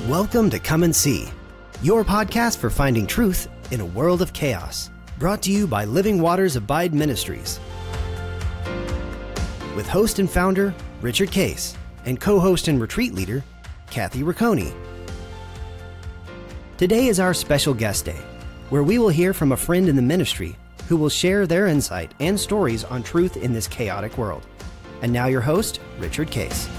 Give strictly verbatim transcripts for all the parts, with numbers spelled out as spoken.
Welcome to Come and See, your podcast for finding truth in a world of chaos. Brought to you by Living Waters Abide Ministries. With host and founder, Richard Case, and co-host and retreat leader, Kathy Riccone. Today is our special guest day, where we will hear from a friend in the ministry who will share their insight and stories on truth in this chaotic world. And now your host, Richard Case.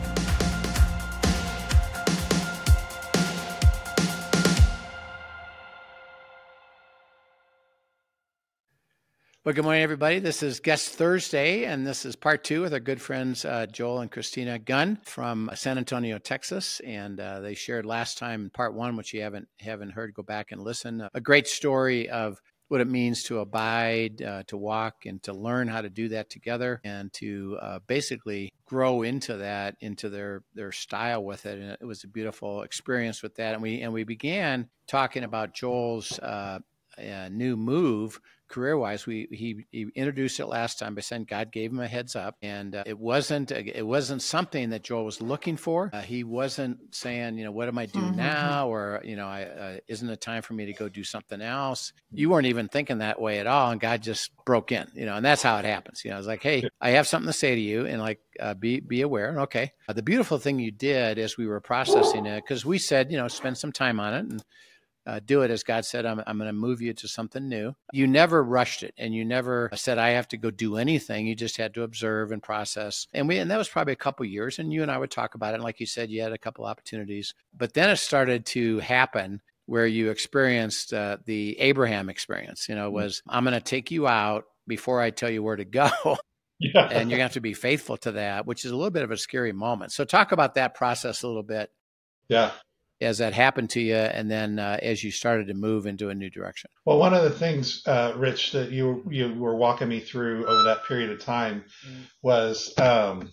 Well, good morning, everybody. This is Guest Thursday, and this is part two with our good friends uh, Joel and Christina Gunn from San Antonio, Texas. And uh, they shared last time, part one, which you haven't haven't heard, go back and listen. A great story of what it means to abide, uh, to walk, and to learn how to do that together, and to uh, basically grow into that, into their their style with it. And it was a beautiful experience with that. And we and we began talking about Joel's uh, uh, new move. Career-wise, we he, he introduced it last time by saying God gave him a heads up, and uh, it wasn't it wasn't something that Joel was looking for. Uh, he wasn't saying, you know, what am I doing mm-hmm. now, or you know, I, uh, isn't it time for me to go do something else? You weren't even thinking that way at all, and God just broke in, you know, and that's how it happens. You know, it's like, hey, I have something to say to you, and like, uh, be be aware. And okay, uh, the beautiful thing you did as we were processing it, because we said, you know, spend some time on it and. Uh, do it as God said, I'm, I'm going to move you to something new. You never rushed it, and you never said, I have to go do anything. You just had to observe and process. And we, and that was probably a couple of years, and you and I would talk about it. And like you said, you had a couple opportunities. But then it started to happen where you experienced uh, the Abraham experience, you know, was I'm going to take you out before I tell you where to go. Yeah. And you're going to have to be faithful to that, which is a little bit of a scary moment. So talk about that process a little bit. Yeah. As that happened to you, and then uh, as you started to move into a new direction? Well, one of the things, uh, Rich, that you you were walking me through over that period of time mm. was um,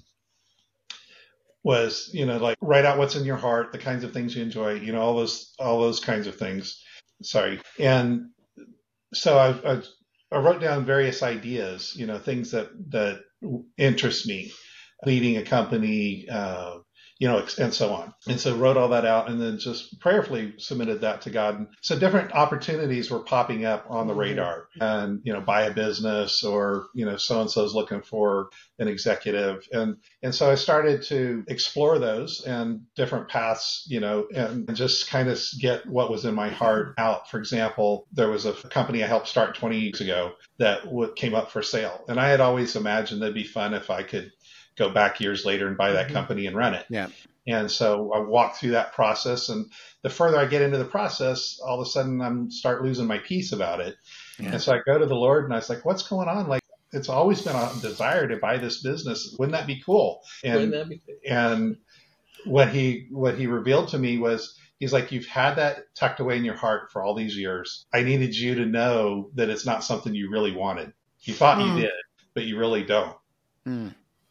was you know like write out what's in your heart, the kinds of things you enjoy, you know all those all those kinds of things. Sorry, and so I, I I wrote down various ideas, you know, things that that interest me, leading a company. Uh, you know, and so on. And so wrote all that out and then just prayerfully submitted that to God. And so different opportunities were popping up on the radar and, you know, buy a business or, you know, so-and-so's looking for an executive. And, and so I started to explore those and different paths, you know, and just kind of get what was in my heart out. For example, there was a company I helped start twenty years ago that w- came up for sale. And I had always imagined that'd be fun if I could go back years later and buy that company and run it. Yeah. And so I walked through that process. And the further I get into the process, all of a sudden I'm start losing my peace about it. Yeah. And so I go to the Lord and I was like, what's going on? Like, it's always been a desire to buy this business. Wouldn't that be cool? And, Wouldn't that be cool? And what he, what he revealed to me was, he's like, you've had that tucked away in your heart for all these years. I needed you to know that it's not something you really wanted. You thought mm. you did, but you really don't. Mm.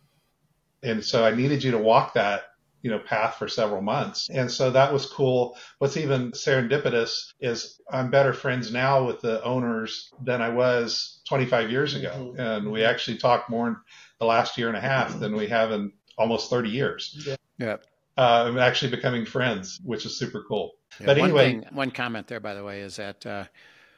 And so I needed you to walk that, you know, path for several months. And so that was cool. What's even serendipitous is I'm better friends now with the owners than I was twenty-five years ago. Mm-hmm. And we actually talk more in the last year and a half than we have in almost thirty years. Yeah. yeah. Uh, I'm actually becoming friends, which is super cool. Yeah, but one anyway. Thing, one comment there, by the way, is that, uh,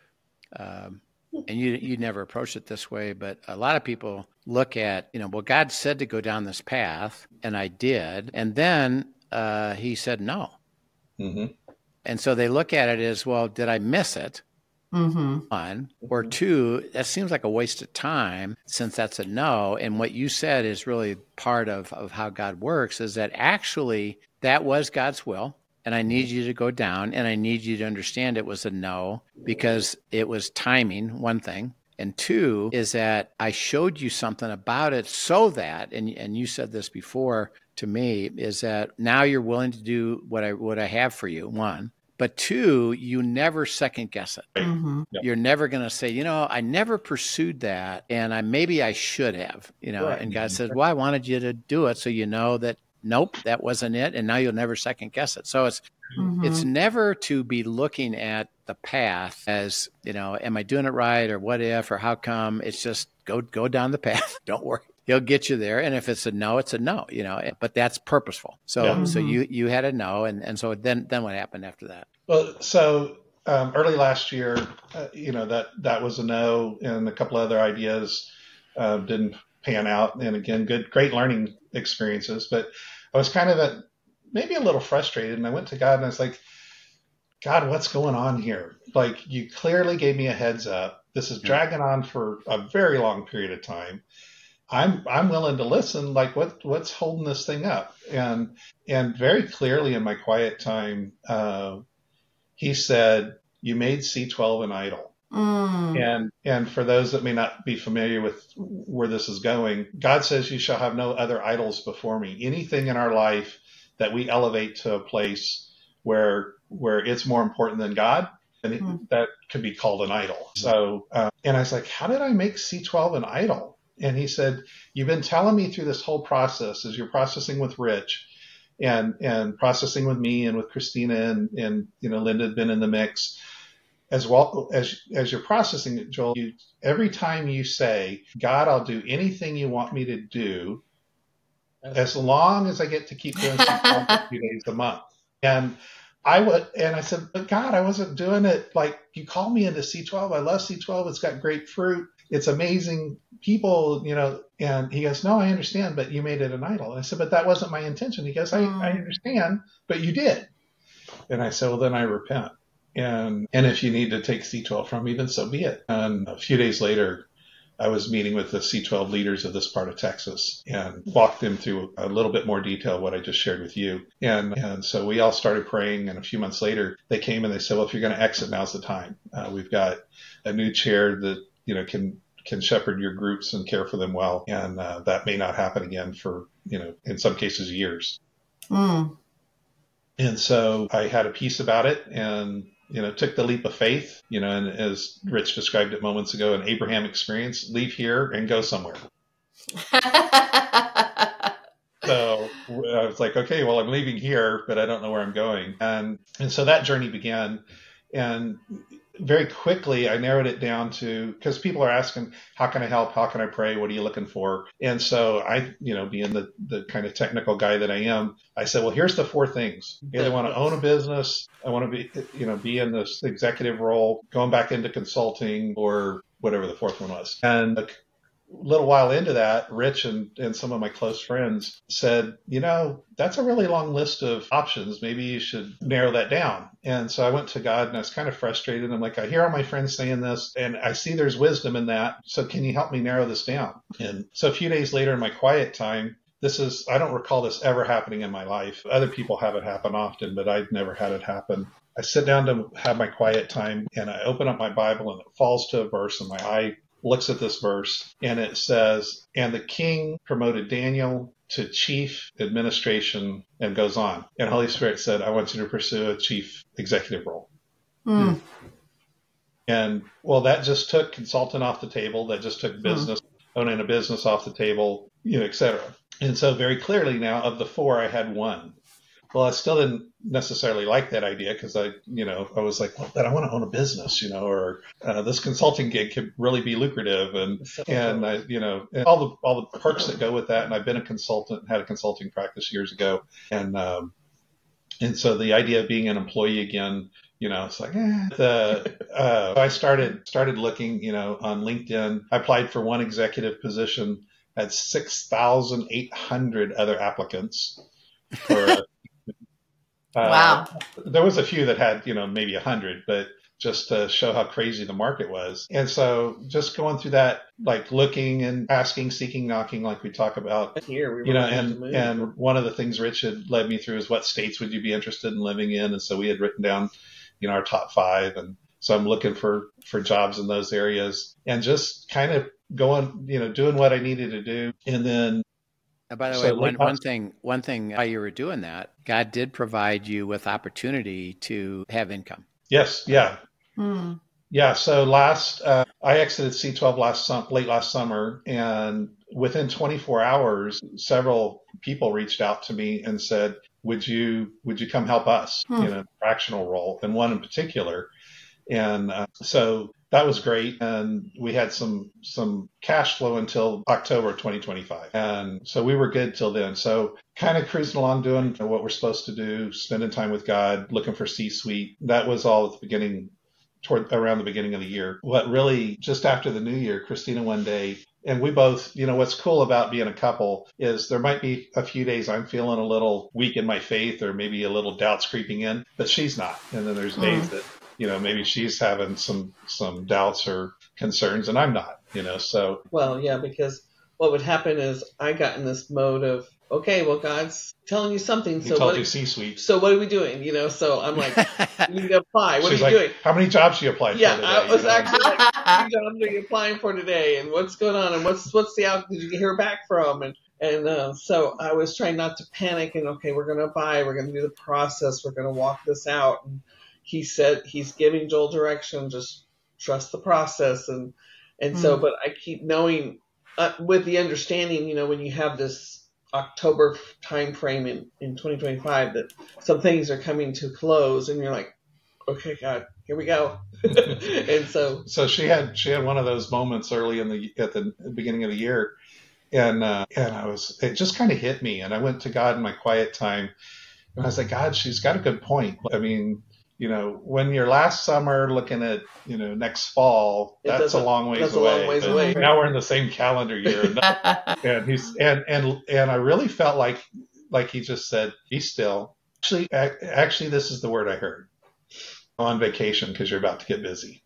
um, and you you never approached it this way, but a lot of people look at, you know, well, God said to go down this path, and I did, and then uh, he said no. Mm-hmm. And so they look at it as, well, did I miss it? Mm-hmm. One, or two, that seems like a waste of time since that's a no. And what you said is really part of, of how God works, is that actually that was God's will. And I need you to go down, and I need you to understand it was a no because it was timing, one thing. And two is that I showed you something about it so that, and and you said this before to me, is that now you're willing to do what I what I have for you, one. But two, you never second guess it. Mm-hmm. Yep. You're never going to say, you know, I never pursued that, and I maybe I should have, you know. Right. And God says, well, I wanted you to do it so you know that, nope, that wasn't it, and now you'll never second guess it. So it's mm-hmm. it's never to be looking at the path as, you know, am I doing it right, or what if, or how come? It's just go go down the path. Don't worry. he'll get you there. And if it's a no, it's a no, you know, but that's purposeful. So, Yeah. so Mhm. you, you had a no. And, and so then, then what happened after that? Well, so um, early last year, uh, you know, that, that was a no, and a couple other ideas uh, didn't pan out. And again, good, great learning experiences. But I was kind of a, maybe a little frustrated. And I went to God and I was like, God, what's going on here? Like, you clearly gave me a heads up. This is dragging on for a very long period of time. I'm I'm willing to listen. Like, what what's holding this thing up? And and very clearly in my quiet time, uh, he said, "You made C twelve an idol." Mm. And and for those that may not be familiar with where this is going, God says, "You shall have no other idols before me." Anything in our life that we elevate to a place where where it's more important than God, and it, Mm. that could be called an idol. So, uh, and I was like, "How did I make C twelve an idol?" And he said, "You've been telling me through this whole process, as you're processing with Rich, and and processing with me and with Christina, and and you know Linda had been in the mix." As well as as you're processing it, Joel, you, every time you say, "God, I'll do anything you want me to do, as long as I get to keep doing something a few days a month." And I would, and I said, "But God, I wasn't doing it like you called me into C twelve. I love C twelve. It's got great fruit. It's amazing people, you know." And he goes, "No, I understand, but you made it an idol." And I said, "But that wasn't my intention." He goes, I, Mm. I understand, but you did." And I said, "Well, then I repent. And and if you need to take C twelve from me, then so be it." And a few days later, I was meeting with the C twelve leaders of this part of Texas and walked them through a little bit more detail what I just shared with you. And and so we all started praying. And a few months later, they came and they said, "Well, if you're going to exit, now's the time. Uh, we've got a new chair that you know can can shepherd your groups and care for them well. And uh, that may not happen again for you know in some cases years." Mm. And so I had a peace about it, and you know, took the leap of faith, you know, and as Rich described it moments ago, an Abraham experience, leave here and go somewhere. So I was like, okay, well, I'm leaving here, but I don't know where I'm going. And, and so that journey began. And very quickly, I narrowed it down to, because people are asking, how can I help? How can I pray? What are you looking for? And so I, you know, being the, the kind of technical guy that I am, I said, well, here's the four things. I either want to own a business, I want to be, you know, be in this executive role, going back into consulting, or whatever the fourth one was. And a little while into that, Rich and, and some of my close friends said, you know, that's a really long list of options. Maybe you should narrow that down. And so I went to God and I was kind of frustrated. I'm like, I hear all my friends saying this and I see there's wisdom in that. So can you help me narrow this down? And so a few days later in my quiet time, this is, I don't recall this ever happening in my life. Other people have it happen often, but I've never had it happen. I sit down to have my quiet time and I open up my Bible and it falls to a verse and my eye looks at this verse and it says, "And the king promoted Daniel to chief administration," and goes on. And Holy Spirit said, "I want you to pursue a chief executive role." Mm. And well, that just took consultant off the table. That just took business, mm. owning a business off the table, you know, et cetera. And so very clearly now of the four, I had one. Well, I still didn't necessarily like that idea because I, you know, I was like, well, then I want to own a business, you know, or uh, this consulting gig could really be lucrative, and and I, you know, and all the all the perks that go with that. And I've been a consultant, had a consulting practice years ago, and um, and so the idea of being an employee again, you know, it's like, eh. The, uh, so I started started looking, you know, on LinkedIn. I applied for one executive position, had six thousand eight hundred other applicants for a Uh, wow. There was a few that had, you know, maybe a hundred, but just to show how crazy the market was. And so just going through that, like looking and asking, seeking, knocking, like we talk about here, we you know, and, and one of the things Rich had led me through is what states would you be interested in living in? And so we had written down, you know, our top five. And so I'm looking for, for jobs in those areas and just kind of going, you know, doing what I needed to do. And then And by the So way, late one, one last- thing, one thing while you were doing that, God did provide you with opportunity to have income. Yes. Yeah. Mm. Yeah. So last, uh, I exited C twelve last sum- late last summer, and within twenty-four hours, several people reached out to me and said, "Would you would you come help us Hmm. in a fractional role?" And one in particular. And uh, so that was great. And we had some some cash flow until October twenty twenty-five. And so we were good till then. So kind of cruising along doing what we're supposed to do, spending time with God, looking for C-suite. That was all at the beginning, toward around the beginning of the year. What really, just after the new year, Christina one day, and we both, you know, what's cool about being a couple is there might be a few days I'm feeling a little weak in my faith or maybe a little doubts creeping in, but she's not. And then there's days mm. that, you know, maybe she's having some, some doubts or concerns and I'm not, you know, so. Well, yeah, because what would happen is I got in this mode of, okay, well, God's telling you something. He so told what, you C-suite. So what are we doing? You know, so I'm like, you need to apply. What She's are you like, doing? How many jobs you applied yeah, for today? I was you know? actually like, how many jobs are you applying for today? And what's going on? And what's what's the out? Did you hear back from? And and uh, so I was trying not to panic. And okay, we're going to apply. We're going to do the process. We're going to walk this out. And he said he's giving Joel direction. Just trust the process. And and mm. so, but I keep knowing uh, with the understanding, you know, when you have this October time frame in, in twenty twenty-five that some things are coming to close and you're like, okay, God, here we go. and so so she had she had one of those moments early in the at the beginning of the year, and uh, and I was it just kind of hit me, and I went to God in my quiet time, and I was like, God, she's got a good point. I mean, you know, when you're last summer looking at, you know, next fall, It that's a doesn't- long ways that's a away. long ways But away. Now we're in the same calendar year, and, and he's and and and I really felt like like he just said, be still. Actually, ac- actually, this is the word I heard. On vacation because you're about to get busy.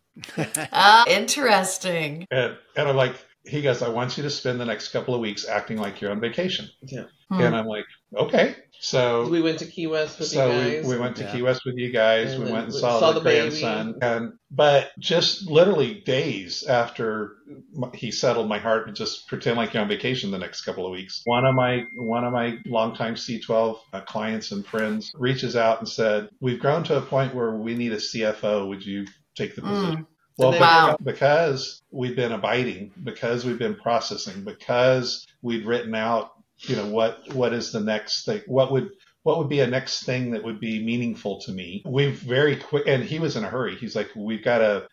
Ah, interesting. And and I'm like, he goes, I want you to spend the next couple of weeks acting like you're on vacation. yeah. Hmm. And I'm like, okay. So We went to Key West with so you guys. we, we went to Yeah. Key West with you guys. And we then went and we saw, saw the, the baby. grandson. And but just literally days after m- he settled my heart to just pretend like you're on vacation the next couple of weeks. One of my one of my longtime C twelve uh, clients and friends reaches out and said, "We've grown to a point where we need a C F O. Would you take the position?" Mm. Well, And then- Wow. because we've been abiding, because we've been processing, because we'd written out, you know, what what is the next thing? What would what would be a next thing that would be meaningful to me? We've very quick, and he was in a hurry. He's like, we've got a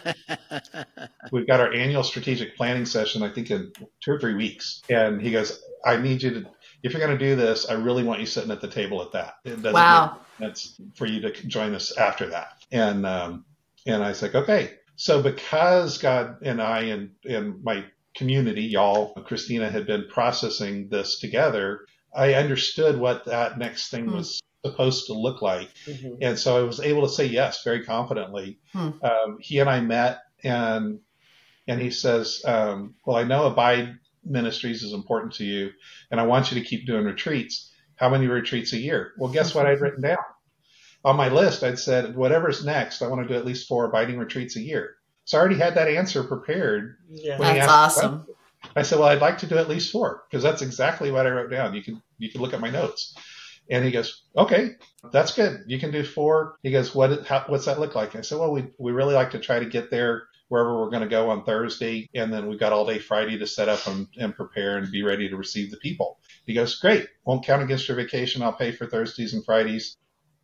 we've got our annual strategic planning session, I think in two or three weeks, and he goes, I need you to, if you're going to do this, I really want you sitting at the table at that. It doesn't Wow. make sense for you to join us after that. And um, and I was like, okay. So because God and I and, and my community, y'all, Christina, had been processing this together, I understood what that next thing Hmm. was supposed to look like. Mhm. And so I was able to say yes very confidently. Hmm. Um, he and I met, and and he says, um, well, I know Abide Ministries is important to you, and I want you to keep doing retreats. How many retreats a year? Well, guess what I'd written down? On my list, I'd said, whatever's next, I want to do at least four abiding retreats a year. So I already had that answer prepared. Yeah. When he That's asked the awesome. I said, well, I'd like to do at least four because that's exactly what I wrote down. You can you can look at my notes. And he goes, okay, that's good. You can do four. He goes, what how, what's that look like? I said, well, we we really like to try to get there wherever we're going to go on Thursday, and then we've got all day Friday to set up and, and prepare and be ready to receive the people. He goes, great. Won't count against your vacation. I'll pay for Thursdays and Fridays.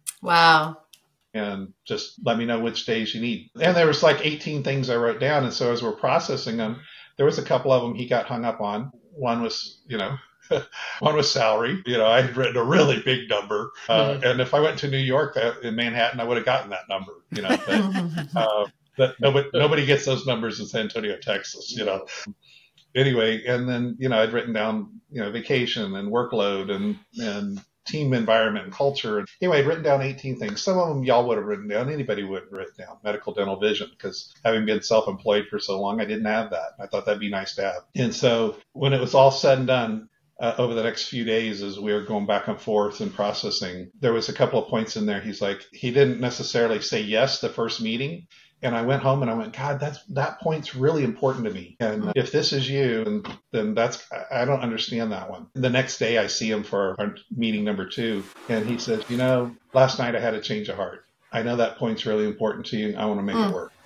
Wow. And just let me know which days you need. And there was like eighteen things I wrote down. And so as we're processing them, there was a couple of them he got hung up on. One was, you know, one was salary. You know, I had written a really big number. Uh, Mhm. and if I went to New York uh, in Manhattan, I would have gotten that number, you know. But, uh, but nobody, nobody gets those numbers in San Antonio, Texas, you know. Anyway, and then, you know, I'd written down, you know, vacation and workload and, and team environment and culture. And anyway, I'd written down eighteen things. Some of them y'all would have written down. Anybody would have written down. Medical, dental, vision, because having been self-employed for so long, I didn't have that. I thought that'd be nice to have. And so when it was all said and done, uh, over the next few days as we were going back and forth and processing, there was a couple of points in there. He's like, he didn't necessarily say yes the first meeting. And I went home and I went, God, that's, that point's really important to me. And if this is you, then, then that's, I don't understand that one. The next day I see him for our meeting number two. And he says, you know, last night I had a change of heart. I know that point's really important to you. I want to make Mm. it work.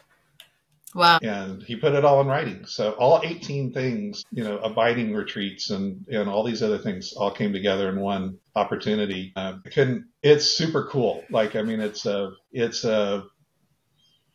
Wow. And he put it all in writing. So all eighteen things, you know, abiding retreats and, and all these other things all came together in one opportunity. Uh, I couldn't, it's super cool. Like, I mean, it's a, it's a,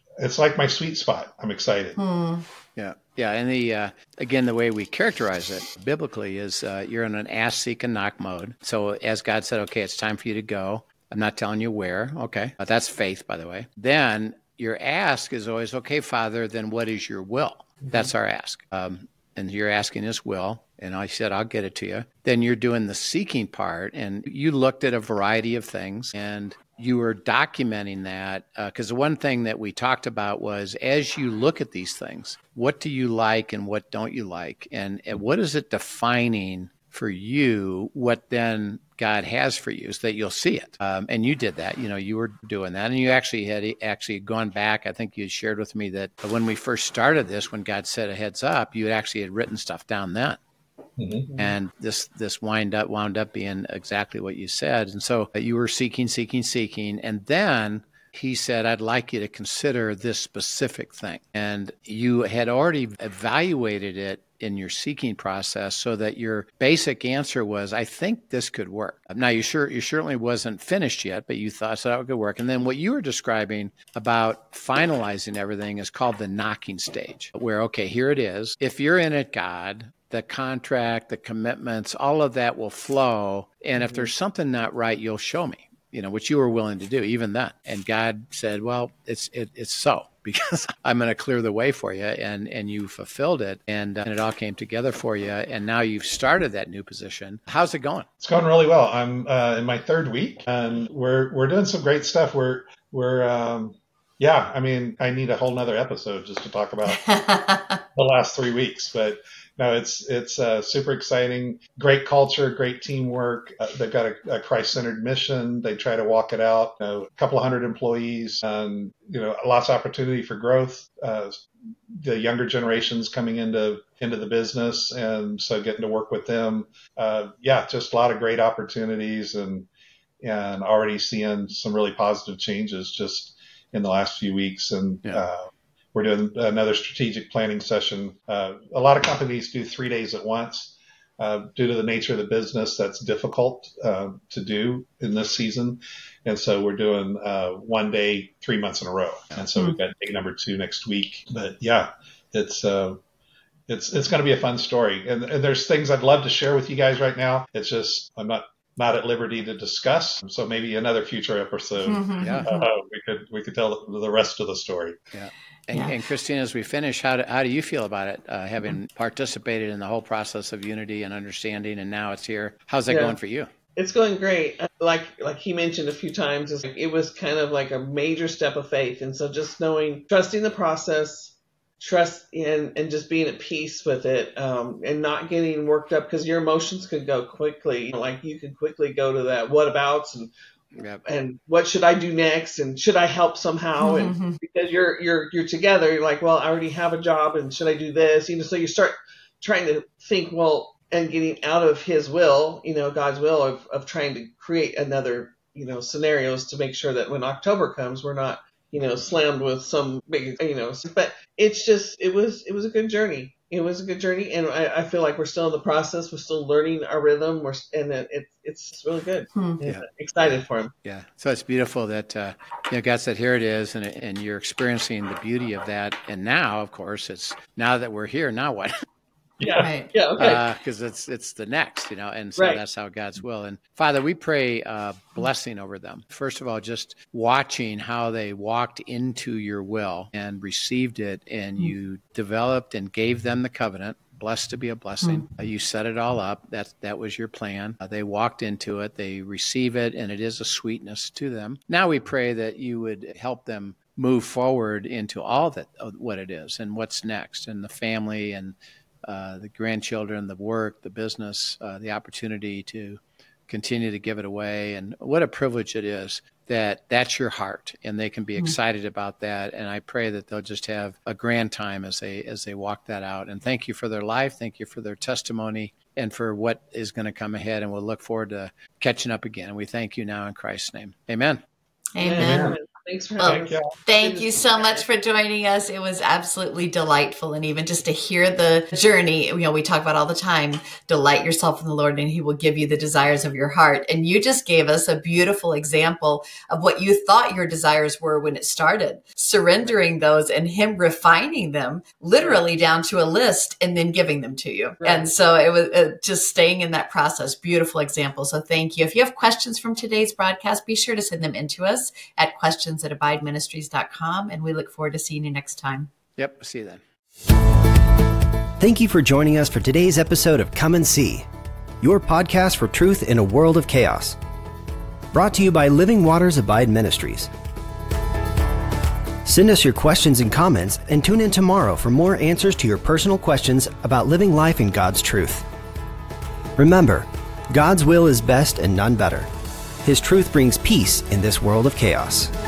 it's like my sweet spot. I'm excited. Hmm. Yeah. Yeah. And the, uh, again, the way we characterize it biblically is uh, you're in an ask, seek, and knock mode. So as God said, okay, it's time for you to go. I'm not telling you where. Okay. Uh, that's faith, by the way. Then your ask is always, okay, Father, then what is your will? Mm-hmm. That's our ask. Um, and you're asking his will. And I said, I'll get it to you. Then you're doing the seeking part. And you looked at a variety of things and you were documenting that, because uh, the one thing that we talked about was, as you look at these things, what do you like and what don't you like? And, and what is it defining for you, what then God has for you, so that you'll see it. Um, and you did that. You know, you were doing that. And you actually had actually gone back. I think you had shared with me that when we first started this, when God said a heads up, you actually had written stuff down then. Mm-hmm. And this this wind up wound up being exactly what you said. And so you were seeking, seeking, seeking. And then he said, I'd like you to consider this specific thing. And you had already evaluated it in your seeking process so that your basic answer was, I think this could work. Now, you sure you certainly wasn't finished yet, but you thought so that could work. And then what you were describing about finalizing everything is called the knocking stage, where, okay, here it is. If you're in it, God, the contract, the commitments, all of that will flow. And if there's something not right, you'll show me, you know, which you were willing to do even then. And God said, well, it's it, it's so, because I'm going to clear the way for you. And, and you fulfilled it. And, uh, and it all came together for you. And now you've started that new position. How's it going? It's going really well. I'm uh, in my third week and we're, we're doing some great stuff. We're, we're, um, yeah, I mean, I need a whole nother episode just to talk about the last three weeks, but no, it's it's uh, super exciting. Great culture, great teamwork. Uh, they've got a, a Christ-centered mission. They try to walk it out. You know, a couple of hundred employees, and you know, lots of opportunity for growth. Uh, the younger generations coming into into the business, and so getting to work with them. Uh, yeah, just a lot of great opportunities, and and already seeing some really positive changes just in the last few weeks. And yeah. uh, We're doing another strategic planning session. Uh, a lot of companies do three days at once. Uh, due to the nature of the business, that's difficult uh, to do in this season. And so we're doing uh, one day, three months in a row. And so mm-hmm. we've got day number two next week. But yeah, it's uh, it's it's going to be a fun story. And, and there's things I'd love to share with you guys right now. It's just I'm not not at liberty to discuss. So maybe another future episode, mm-hmm. yeah. uh, we could we could tell the rest of the story. Yeah. And, Yeah. and Christina, as we finish, how do, how do you feel about it, uh, having participated in the whole process of unity and understanding, and now it's here? How's that Yeah. going for you? It's going great. Like like he mentioned a few times, it's like, it was kind of like a major step of faith. And so just knowing, trusting the process, trust in, and just being at peace with it, um, and not getting worked up, because your emotions could go quickly. Like you could quickly go to that what abouts and Yep. and what should I do next, and should I help somehow? Mm-hmm. And because you're you're you're together, you're like, well, I already have a job, and should I do this? You know, so you start trying to think, well, and getting out of his will, you know, God's will of of trying to create another, you know, scenarios to make sure that when October comes, we're not, you know, slammed with some big, you know. But it's just it was it was a good journey. It was a good journey, and I, I feel like we're still in the process. We're still learning our rhythm. We're and it, it it's really good. Hmm. Yeah. Excited for him. Yeah. So it's beautiful that, uh, you know, God said, here it is. And, and you're experiencing the beauty of that. And now, of course, it's now that we're here, now what? Yeah. Right. Yeah. Okay. Because uh, it's it's the next, you know, and so Right. that's how God's will. And Father, we pray uh, blessing over them. First of all, just watching how they walked into your will and received it, and Mm. you developed and gave them the covenant. Blessed to be a blessing. Uh, you set it all up. That that was your plan. Uh, they walked into it. They receive it, and it is a sweetness to them. Now we pray that you would help them move forward into all that uh, what it is and what's next, and the family and uh, the grandchildren, the work, the business, uh, the opportunity to continue to give it away. And what a privilege it is that that's your heart, and they can be Mm. excited about that. And I pray that they'll just have a grand time as they as they walk that out. And thank you for their life. Thank you for their testimony and for what is going to come ahead. And we'll look forward to catching up again. And we thank you now in Christ's name. Amen. Amen. Amen. Thanks for Well, having us. thank you so much for joining us. It was absolutely delightful. And even just to hear the journey, you know, we talk about all the time, delight yourself in the Lord and he will give you the desires of your heart. And you just gave us a beautiful example of what you thought your desires were when it started, surrendering those and him refining them literally down to a list and then giving them to you. Right. And so it was uh, just staying in that process. Beautiful example. So thank you. If you have questions from today's broadcast, be sure to send them in to us at questions at abide ministries dot com, and we look forward to seeing you next time. Yep, see you then. Thank you for joining us for today's episode of Come and See, your podcast for truth in a world of chaos. Brought to you by Living Waters Abide Ministries. Send us your questions and comments and tune in tomorrow for more answers to your personal questions about living life in God's truth. Remember, God's will is best and none better. His truth brings peace in this world of chaos.